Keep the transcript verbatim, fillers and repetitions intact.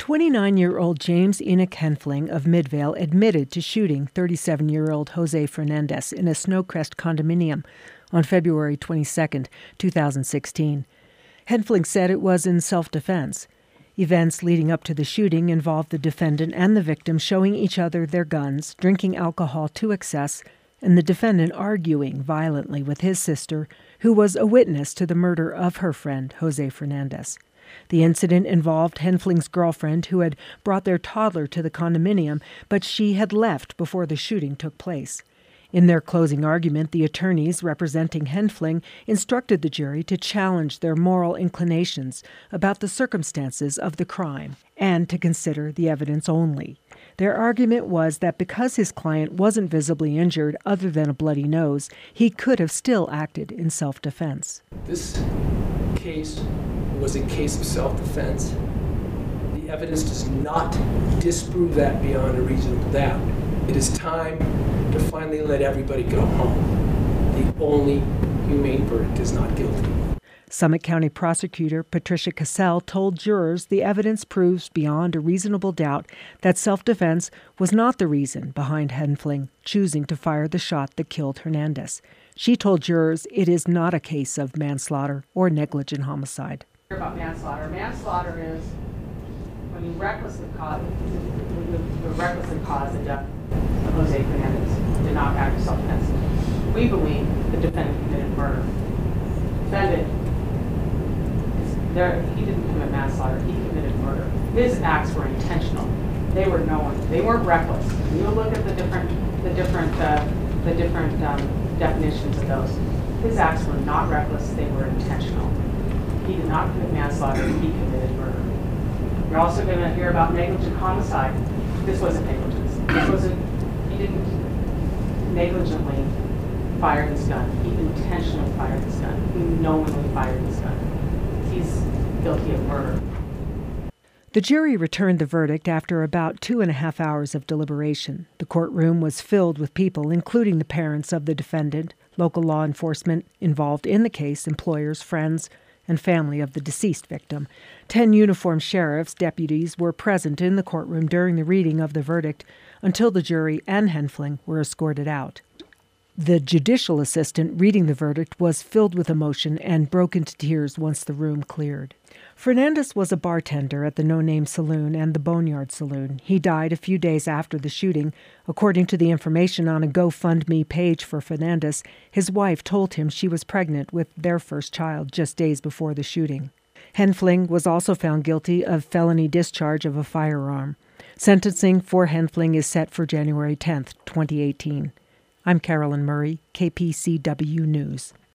twenty-nine-year-old James Enoch Henfling of Midvale admitted to shooting thirty-seven-year-old Jose Fernandez in a Snowcrest condominium on February twenty-second, two thousand sixteen. Henfling said it was in self-defense. Events leading up to the shooting involved the defendant and the victim showing each other their guns, drinking alcohol to excess, and the defendant arguing violently with his sister, who was a witness to the murder of her friend, Jose Fernandez. The incident involved Henfling's girlfriend, who had brought their toddler to the condominium, but she had left before the shooting took place. In their closing argument, the attorneys representing Henfling instructed the jury to challenge their moral inclinations about the circumstances of the crime and to consider the evidence only. Their argument was that because his client wasn't visibly injured other than a bloody nose, he could have still acted in self-defense. This case was a case of self-defense. The evidence does not disprove that beyond a reasonable doubt. It is time to finally let everybody go home. The only humane verdict is not guilty. Summit County Prosecutor Patricia Cassell told jurors the evidence proves beyond a reasonable doubt that self-defense was not the reason behind Henfling choosing to fire the shot that killed Hernandez. She told jurors it is not a case of manslaughter or negligent homicide. About manslaughter. Manslaughter is when you recklessly cause, the, the recklessly cause the death of Jose Fernandez did not act as self-defense. We believe the defendant committed murder. Defendant, there, he didn't commit manslaughter. He committed murder. His acts were intentional. They were known. They weren't reckless. When you look at the different, the different, uh, the different um, definitions of those, his acts were not reckless. They were intentional. He did not commit manslaughter. He committed murder. You're also going to hear about negligent homicide. This wasn't negligence. This wasn't, he didn't negligently fire this gun. He intentionally fired this gun. He knowingly fired this gun. He's guilty of murder. The jury returned the verdict after about two and a half hours of deliberation. The courtroom was filled with people, including the parents of the defendant, local law enforcement involved in the case, employers, friends, and family of the deceased victim. Ten uniformed sheriff's deputies were present in the courtroom during the reading of the verdict until the jury and Henfling were escorted out. The judicial assistant reading the verdict was filled with emotion and broke into tears once the room cleared. Fernandez was a bartender at the No Name Saloon and the Boneyard Saloon. He died a few days after the shooting. According to the information on a GoFundMe page for Fernandez, his wife told him she was pregnant with their first child just days before the shooting. Henfling was also found guilty of felony discharge of a firearm. Sentencing for Henfling is set for January tenth, twenty eighteen. I'm Carolyn Murray, K P C W News.